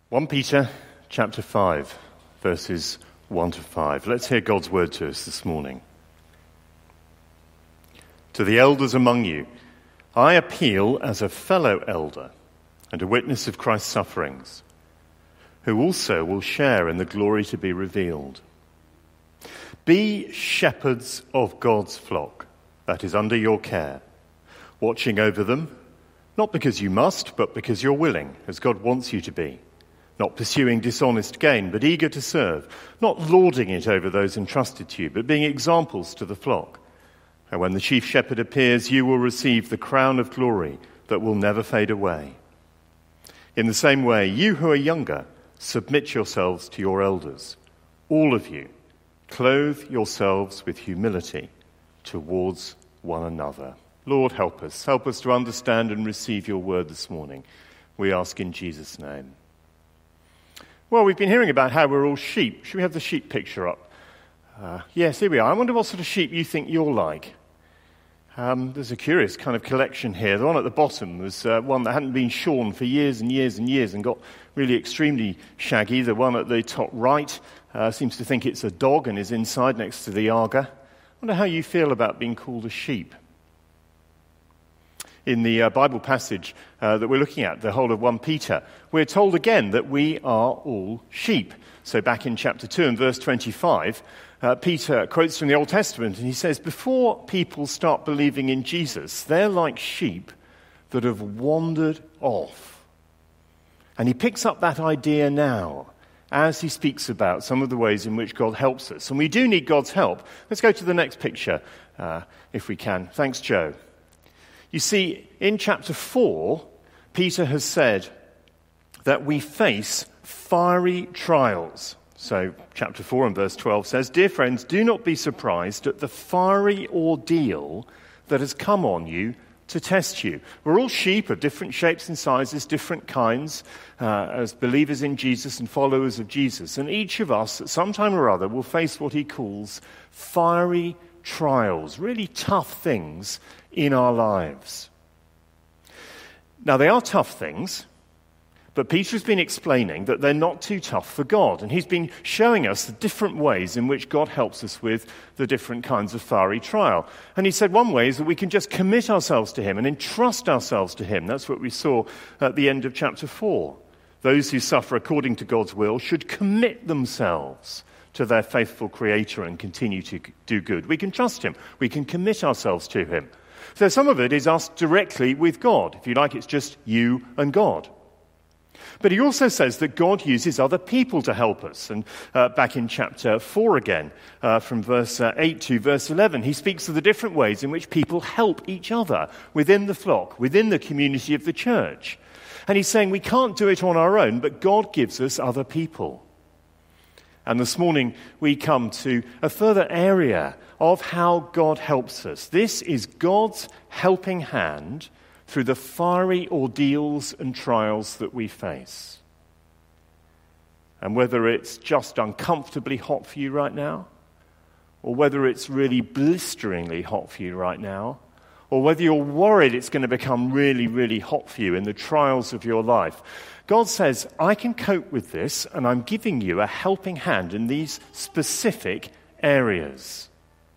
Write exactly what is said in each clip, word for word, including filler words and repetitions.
First Peter chapter five, verses one to five. Let's hear God's word to us this morning. To the elders among you, I appeal as a fellow elder and a witness of Christ's sufferings, who also will share in the glory to be revealed. Be shepherds of God's flock that is under your care, watching over them, not because you must, but because you're willing, as God wants you to be. Not pursuing dishonest gain, but eager to serve, not lording it over those entrusted to you, but being examples to the flock. And when the chief shepherd appears, you will receive the crown of glory that will never fade away. In the same way, you who are younger, submit yourselves to your elders. All of you, clothe yourselves with humility towards one another. Lord, help us. Help us to understand and receive your word this morning. We ask in Jesus' name. Well, we've been hearing about how we're all sheep. Should we have the sheep picture up? Uh, yes, here we are. I wonder what sort of sheep you think you're like. Um, there's a curious kind of collection here. The one at the bottom was uh, one that hadn't been shorn for years and years and years and got really extremely shaggy. The one at the top right uh, seems to think it's a dog and is inside next to the Aga. I wonder how you feel about being called a sheep. In the uh, Bible passage uh, that we're looking at, the whole of First Peter, we're told again that we are all sheep. So back in chapter two and verse twenty-five, uh, Peter quotes from the Old Testament, and he says, before people start believing in Jesus, they're like sheep that have wandered off. And he picks up that idea now as he speaks about some of the ways in which God helps us. And we do need God's help. Let's go to the next picture, uh, if we can. Thanks, Joe. You see, in chapter four, Peter has said that we face fiery trials. So chapter four and verse twelve says, dear friends, do not be surprised at the fiery ordeal that has come on you to test you. We're all sheep of different shapes and sizes, different kinds, uh, as believers in Jesus and followers of Jesus. And each of us, at some time or other, will face what he calls fiery trials, really tough things in our lives. Now, they are tough things, but Peter's been explaining that they're not too tough for God, and he's been showing us the different ways in which God helps us with the different kinds of fiery trial. And he said one way is that we can just commit ourselves to him and entrust ourselves to him. That's what we saw at the end of chapter four. Those who suffer according to God's will should commit themselves to their faithful Creator and continue to do good. We can trust him. We can commit ourselves to him. So some of it is us directly with God. If you like, it's just you and God. But he also says that God uses other people to help us. And uh, back in chapter four again, uh, from verse uh, eight to verse eleven, he speaks of the different ways in which people help each other within the flock, within the community of the church. And he's saying we can't do it on our own, but God gives us other people. And this morning we come to a further area of how God helps us. This is God's helping hand through the fiery ordeals and trials that we face. And whether it's just uncomfortably hot for you right now, or whether it's really blisteringly hot for you right now, or whether you're worried it's going to become really, really hot for you in the trials of your life, God says, I can cope with this, and I'm giving you a helping hand in these specific areas.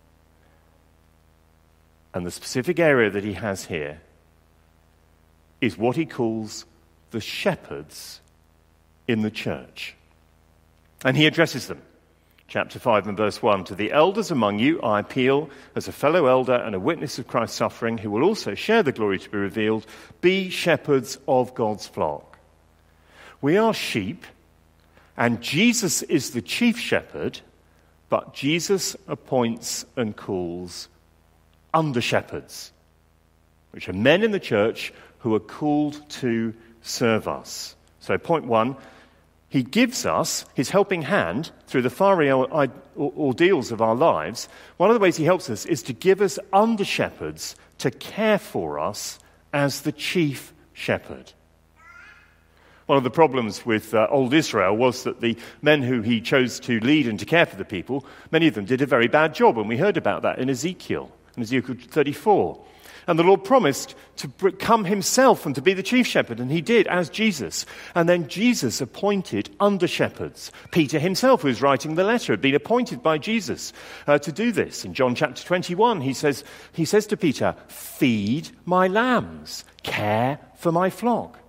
And the specific area that he has here is what he calls the shepherds in the church. And he addresses them. Chapter five and verse one, to the elders among you I appeal as a fellow elder and a witness of Christ's suffering, who will also share the glory to be revealed, be shepherds of God's flock. We are sheep, and Jesus is the chief shepherd, but Jesus appoints and calls under-shepherds, which are men in the church who are called to serve us. So point one, he gives us his helping hand through the fiery ordeals of our lives. One of the ways he helps us is to give us under-shepherds to care for us as the chief shepherd. One of the problems with uh, old Israel was that the men who he chose to lead and to care for the people, many of them did a very bad job, and we heard about that in Ezekiel, in Ezekiel thirty-four. And the Lord promised to come himself and to be the chief shepherd, and he did, as Jesus. And then Jesus appointed under-shepherds. Peter himself, who was writing the letter, had been appointed by Jesus uh, to do this. In John chapter twenty-one, he says, he says to Peter, "Feed my lambs, care for my flock."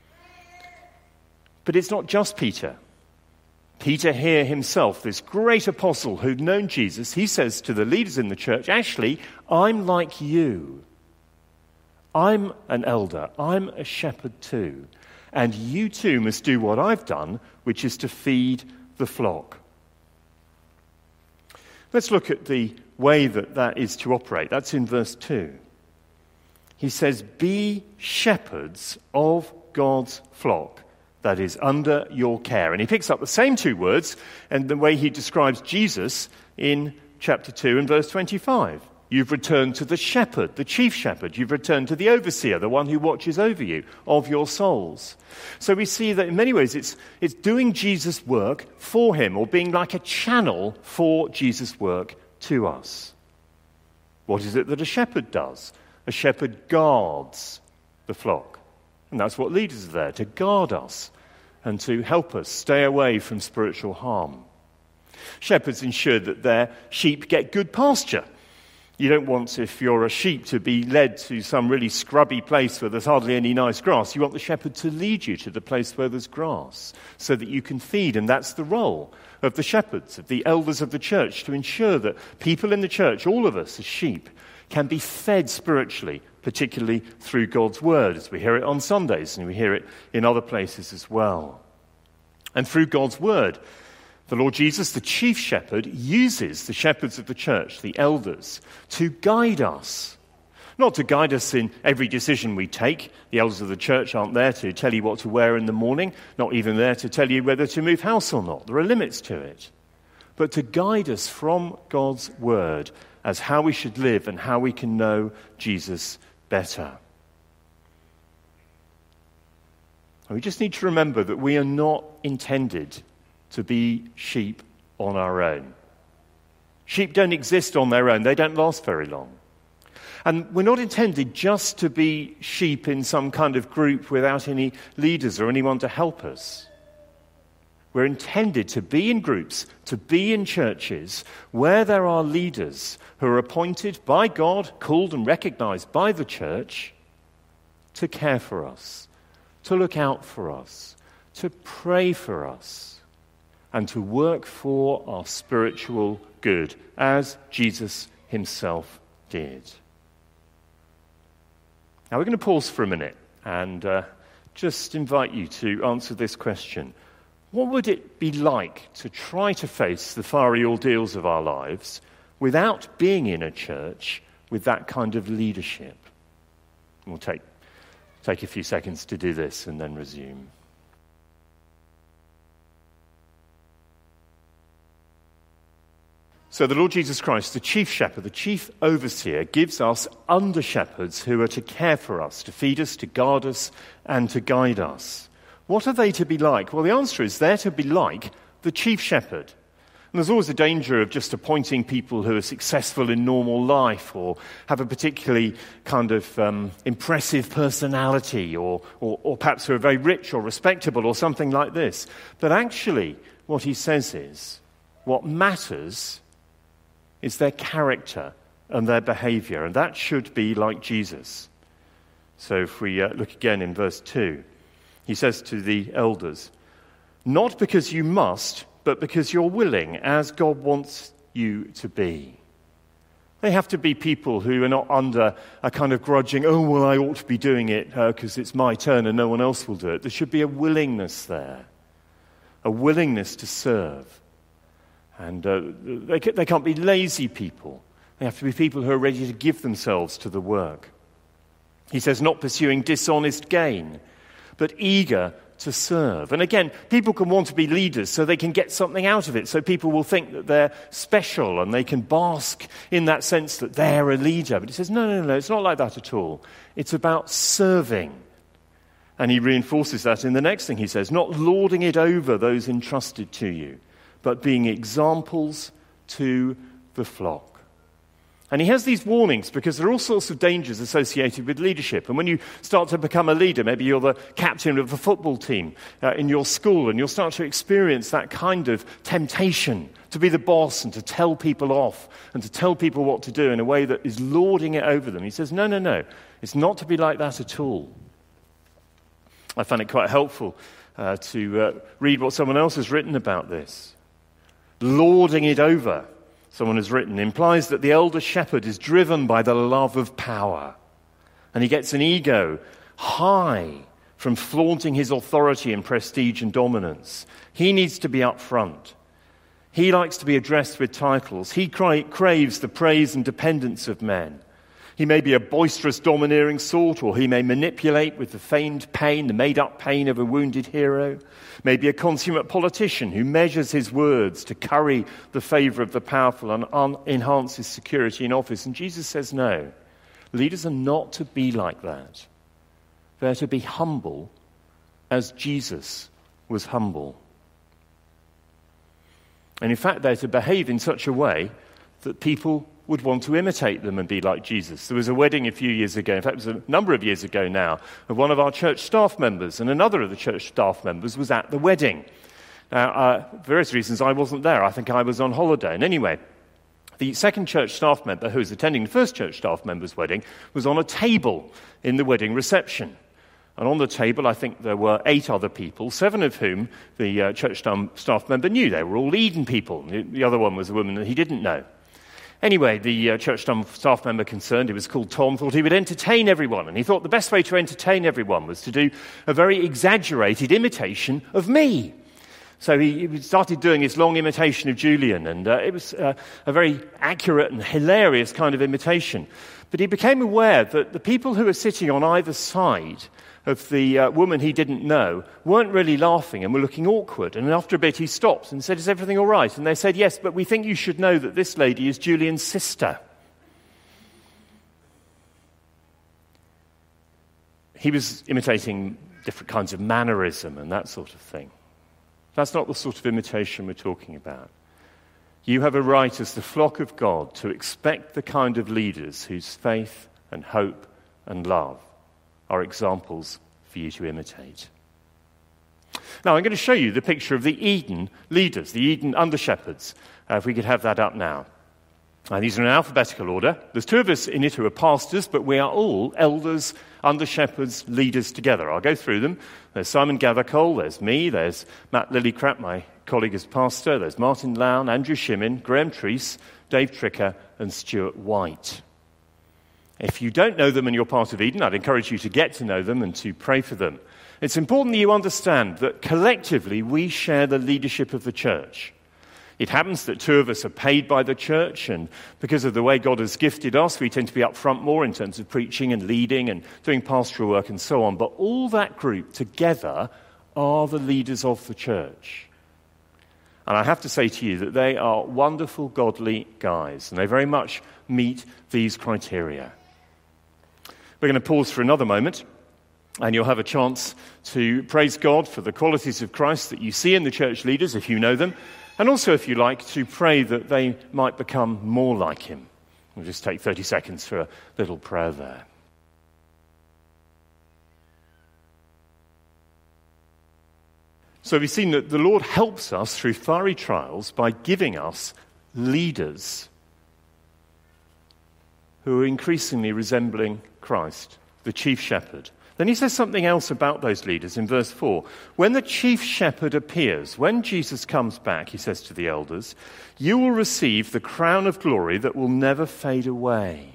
But it's not just Peter. Peter here himself, this great apostle who'd known Jesus, he says to the leaders in the church, actually, I'm like you. I'm an elder. I'm a shepherd too. And you too must do what I've done, which is to feed the flock. Let's look at the way that that is to operate. That's in verse two. He says, "Be shepherds of God's flock that is under your care." And he picks up the same two words and the way he describes Jesus in chapter two and verse twenty-five. You've returned to the shepherd, the chief shepherd. You've returned to the overseer, the one who watches over you, of your souls. So we see that in many ways it's, it's doing Jesus' work for him, or being like a channel for Jesus' work to us. What is it that a shepherd does? A shepherd guards the flock. And that's what leaders are there, to guard us and to help us stay away from spiritual harm. Shepherds ensure that their sheep get good pasture. You don't want, if you're a sheep, to be led to some really scrubby place where there's hardly any nice grass. You want the shepherd to lead you to the place where there's grass so that you can feed. And that's the role of the shepherds, of the elders of the church, to ensure that people in the church, all of us as sheep, can be fed spiritually, particularly through God's word, as we hear it on Sundays and we hear it in other places as well. And through God's word, the Lord Jesus, the chief shepherd, uses the shepherds of the church, the elders, to guide us. Not to guide us in every decision we take. The elders of the church aren't there to tell you what to wear in the morning, not even there to tell you whether to move house or not. There are limits to it. But to guide us from God's word as how we should live and how we can know Jesus better. And we just need to remember that we are not intended to be sheep on our own. Sheep don't exist on their own. They don't last very long. And we're not intended just to be sheep in some kind of group without any leaders or anyone to help us. We're intended to be in groups, to be in churches where there are leaders who are appointed by God, called and recognized by the church to care for us, to look out for us, to pray for us, and to work for our spiritual good, as Jesus himself did. Now we're going to pause for a minute and uh, just invite you to answer this question. What would it be like to try to face the fiery ordeals of our lives without being in a church with that kind of leadership? We'll take, take a few seconds to do this and then resume. So the Lord Jesus Christ, the chief shepherd, the chief overseer, gives us under-shepherds who are to care for us, to feed us, to guard us, and to guide us. What are they to be like? Well, the answer is they're to be like the chief shepherd. And there's always a danger of just appointing people who are successful in normal life or have a particularly kind of um, impressive personality or, or, or perhaps who are very rich or respectable or something like this. But actually, what he says is, what matters is their character and their behavior, and that should be like Jesus. So if we uh, look again in verse two, he says to the elders, "Not because you must, but because you're willing, as God wants you to be." They have to be people who are not under a kind of grudging, "Oh, well, I ought to be doing it because uh, it's my turn and no one else will do it." There should be a willingness there, a willingness to serve. And uh, they, they can't be lazy people. They have to be people who are ready to give themselves to the work. He says, not pursuing dishonest gain, but eager to serve. And again, people can want to be leaders so they can get something out of it. So people will think that they're special and they can bask in that sense that they're a leader. But he says, no, no, no, it's not like that at all. It's about serving. And he reinforces that in the next thing he says, not lording it over those entrusted to you, but being examples to the flock. And he has these warnings because there are all sorts of dangers associated with leadership. And when you start to become a leader, maybe you're the captain of the football team uh, in your school, and you'll start to experience that kind of temptation to be the boss and to tell people off and to tell people what to do in a way that is lording it over them. He says, no, no, no, it's not to be like that at all. I find it quite helpful uh, to uh, read what someone else has written about this. Lording it over, someone has written, implies that the elder shepherd is driven by the love of power, and he gets an ego high from flaunting his authority and prestige and dominance. He needs to be up front. He likes to be addressed with titles. He cra- craves the praise and dependence of men. He may be a boisterous, domineering sort, or he may manipulate with the feigned pain, the made-up pain of a wounded hero. Maybe a consummate politician who measures his words to curry the favor of the powerful and un- enhances security in office. And Jesus says no. Leaders are not to be like that. They're to be humble as Jesus was humble. And in fact, they're to behave in such a way that people would want to imitate them and be like Jesus. There was a wedding a few years ago, in fact it was a number of years ago now, of one of our church staff members, and another of the church staff members was at the wedding. Now, uh, for various reasons I wasn't there. I think I was on holiday. And anyway, the second church staff member who was attending the first church staff member's wedding was on a table in the wedding reception. And on the table, I think there were eight other people, seven of whom the uh, church staff member knew. They were all Eden people. The other one was a woman that he didn't know. Anyway, the uh, church staff member concerned, he was called Tom, thought he would entertain everyone. And he thought the best way to entertain everyone was to do a very exaggerated imitation of me. So he, he started doing his long imitation of Julian, and uh, it was uh, a very accurate and hilarious kind of imitation. But he became aware that the people who were sitting on either side of the uh, woman he didn't know weren't really laughing and were looking awkward. And after a bit he stopped and said, "Is everything all right?" And they said, "Yes, but we think you should know that this lady is Julian's sister." He was imitating different kinds of mannerism and that sort of thing. That's not the sort of imitation we're talking about. You have a right as the flock of God to expect the kind of leaders whose faith and hope and love are examples for you to imitate. Now, I'm going to show you the picture of the Eden leaders, the Eden under-shepherds. Uh, if we could have that up now. Uh, these are in alphabetical order. There's two of us in it who are pastors, but we are all elders, under-shepherds, leaders together. I'll go through them. There's Simon Gathercole, there's me, there's Matt Lillycrap, my colleague as pastor, there's Martin Lown, Andrew Shimmin, Graham Treese, Dave Tricker, and Stuart White. If you don't know them and you're part of Eden, I'd encourage you to get to know them and to pray for them. It's important that you understand that collectively we share the leadership of the church. It happens that two of us are paid by the church, and because of the way God has gifted us, we tend to be up front more in terms of preaching and leading and doing pastoral work and so on. But all that group together are the leaders of the church. And I have to say to you that they are wonderful, godly guys, and they very much meet these criteria. We're going to pause for another moment, and you'll have a chance to praise God for the qualities of Christ that you see in the church leaders, if you know them, and also, if you like, to pray that they might become more like him. We'll just take thirty seconds for a little prayer there. So we've seen that the Lord helps us through fiery trials by giving us leaders who are increasingly resembling Christ, the chief shepherd. Then he says something else about those leaders in verse four. When the chief shepherd appears, when Jesus comes back, he says to the elders, you will receive the crown of glory that will never fade away.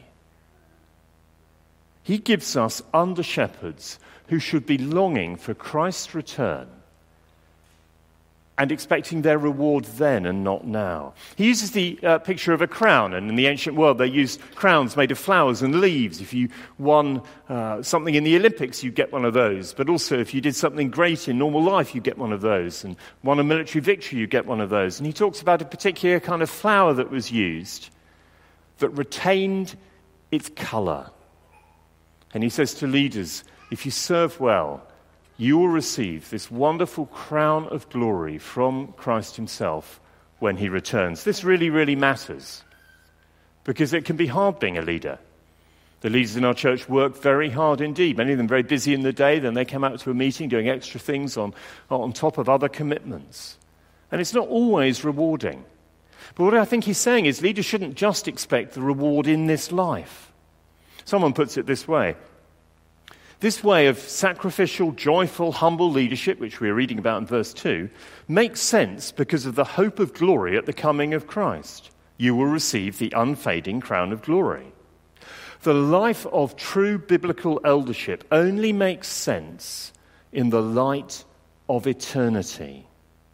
He gives us under-shepherds who should be longing for Christ's return and expecting their reward then and not now. He uses the uh, picture of a crown, and in the ancient world they used crowns made of flowers and leaves. If you won uh, something in the Olympics, you'd get one of those. But also if you did something great in normal life, you'd get one of those. And won a military victory, you'd get one of those. And he talks about a particular kind of flower that was used that retained its colour. And he says to leaders, if you serve well, you will receive this wonderful crown of glory from Christ himself when he returns. This really, really matters. because it can be hard being a leader. The leaders in our church work very hard indeed, many of them very busy in the day, then they come out to a meeting doing extra things on, on top of other commitments. And it's not always rewarding. But what I think he's saying is leaders shouldn't just expect the reward in this life. Someone puts it this way. This way of sacrificial, joyful, humble leadership, which we're reading about in verse two, makes sense because of the hope of glory at the coming of Christ. You will receive the unfading crown of glory. The life of true biblical eldership only makes sense in the light of eternity.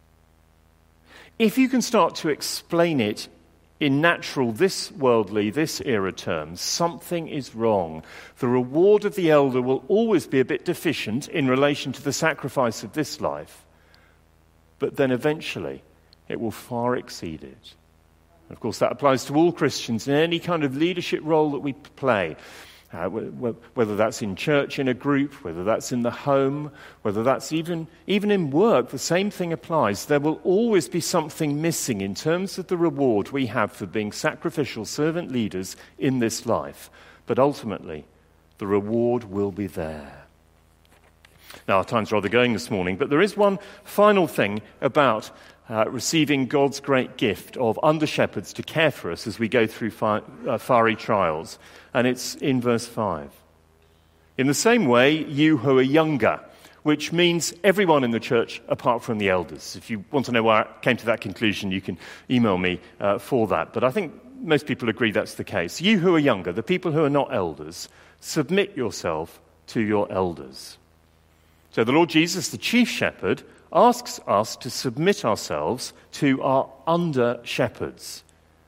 If you can start to explain it in natural, this worldly, this era terms, something is wrong. The reward of the elder will always be a bit deficient in relation to the sacrifice of this life, but then eventually it will far exceed it. Of course, that applies to all Christians in any kind of leadership role that we play, uh, whether that's in church, in a group, whether that's in the home, whether that's even, even in work, the same thing applies. There will always be something missing in terms of the reward we have for being sacrificial servant leaders in this life. But ultimately, the reward will be there. Now, our time's rather going this morning, but there is one final thing about Uh, receiving God's great gift of under-shepherds to care for us as we go through fi- uh, fiery trials. And it's in verse five. In the same way, you who are younger, which means everyone in the church apart from the elders. If you want to know why I came to that conclusion, you can email me uh, for that. But I think most people agree that's the case. You who are younger, the people who are not elders, submit yourself to your elders. So the Lord Jesus, the chief shepherd, asks us to submit ourselves to our under-shepherds.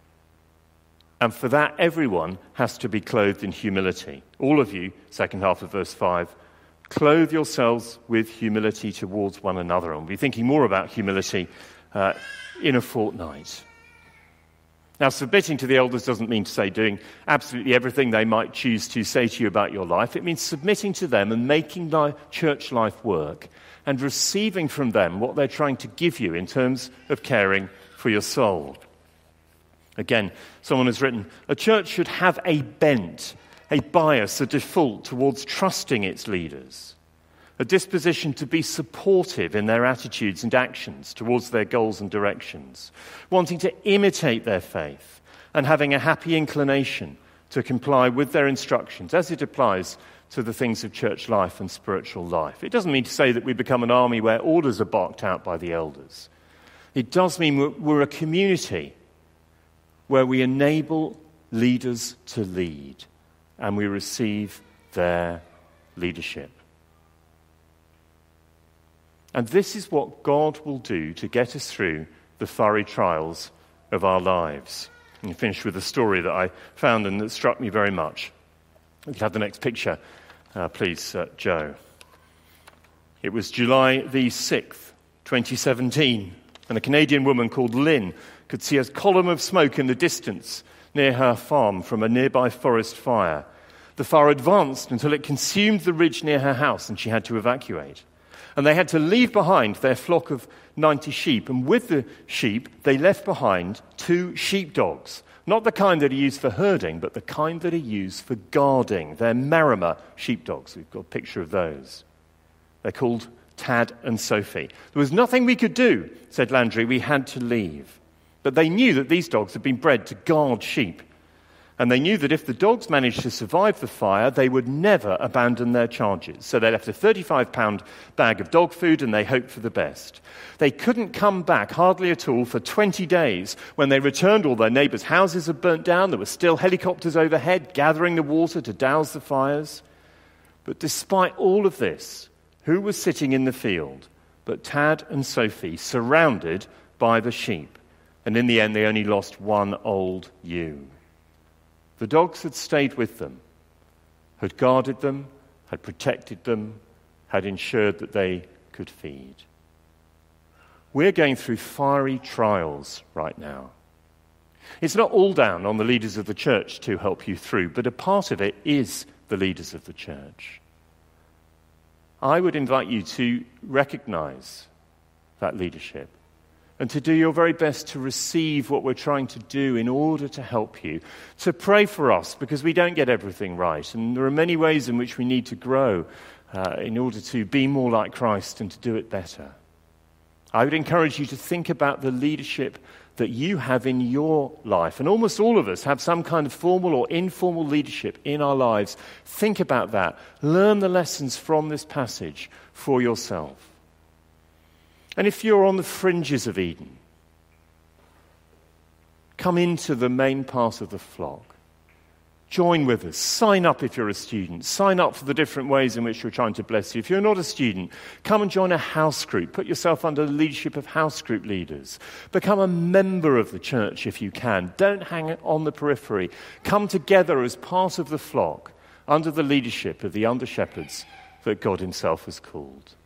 And for that, everyone has to be clothed in humility. All of you, second half of verse five, clothe yourselves with humility towards one another. And we'll be thinking more about humility uh, in a fortnight. Now, submitting to the elders doesn't mean to say doing absolutely everything they might choose to say to you about your life. It means submitting to them and making life, church life work, and receiving from them what they're trying to give you in terms of caring for your soul. Again, someone has written, a church should have a bent, a bias, a default towards trusting its leaders, a disposition to be supportive in their attitudes and actions towards their goals and directions, wanting to imitate their faith, and having a happy inclination to comply with their instructions as it applies to the things of church life and spiritual life. It doesn't mean to say that we become an army where orders are barked out by the elders. It does mean we're, we're a community where we enable leaders to lead and we receive their leadership. And this is what God will do to get us through the fiery trials of our lives. And you finish with a story that I found and that struck me very much. We can have the next picture, uh, please, uh, Joe. It was July the sixth, twenty seventeen, and a Canadian woman called Lynn could see a column of smoke in the distance near her farm from a nearby forest fire. The fire advanced until it consumed the ridge near her house, and she had to evacuate. And they had to leave behind their flock of ninety sheep, and with the sheep, they left behind two sheepdogs. Not the kind that are used for herding, but the kind that are used for guarding. They're Marama sheepdogs. We've got a picture of those. They're called Tad and Sophie. There was nothing we could do, said Landry. We had to leave. But they knew that these dogs had been bred to guard sheep. And they knew that if the dogs managed to survive the fire, they would never abandon their charges. So they left a thirty-five pound bag of dog food and they hoped for the best. They couldn't come back hardly at all for twenty days. When they returned, all their neighbours' houses had burnt down. There were still helicopters overhead gathering the water to douse the fires. But despite all of this, who was sitting in the field but Tad and Sophie, surrounded by the sheep? And in the end, they only lost one old ewe. The dogs had stayed with them, had guarded them, had protected them, had ensured that they could feed. We're going through fiery trials right now. It's not all down on the leaders of the church to help you through, but a part of it is the leaders of the church. I would invite you to recognize that leadership, and to do your very best to receive what we're trying to do in order to help you, to pray for us because we don't get everything right, and there are many ways in which we need to grow uh, in order to be more like Christ and to do it better. I would encourage you to think about the leadership that you have in your life, and almost all of us have some kind of formal or informal leadership in our lives. Think about that. Learn the lessons from this passage for yourself. And if you're on the fringes of Eden, come into the main part of the flock. Join with us. Sign up if you're a student. Sign up for the different ways in which we're trying to bless you. If you're not a student, come and join a house group. Put yourself under the leadership of house group leaders. Become a member of the church if you can. Don't hang on the periphery. Come together as part of the flock under the leadership of the under-shepherds that God himself has called.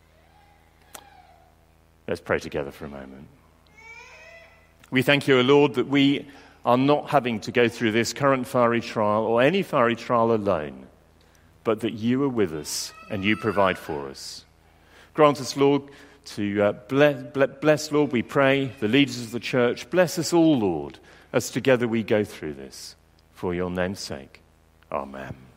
Let's pray together for a moment. We thank you, O Lord, that we are not having to go through this current fiery trial or any fiery trial alone, but that you are with us and you provide for us. Grant us, Lord, to uh, bless, bless, Lord, we pray, the leaders of the church. Bless us all, Lord, as together we go through this. For your name's sake. Amen.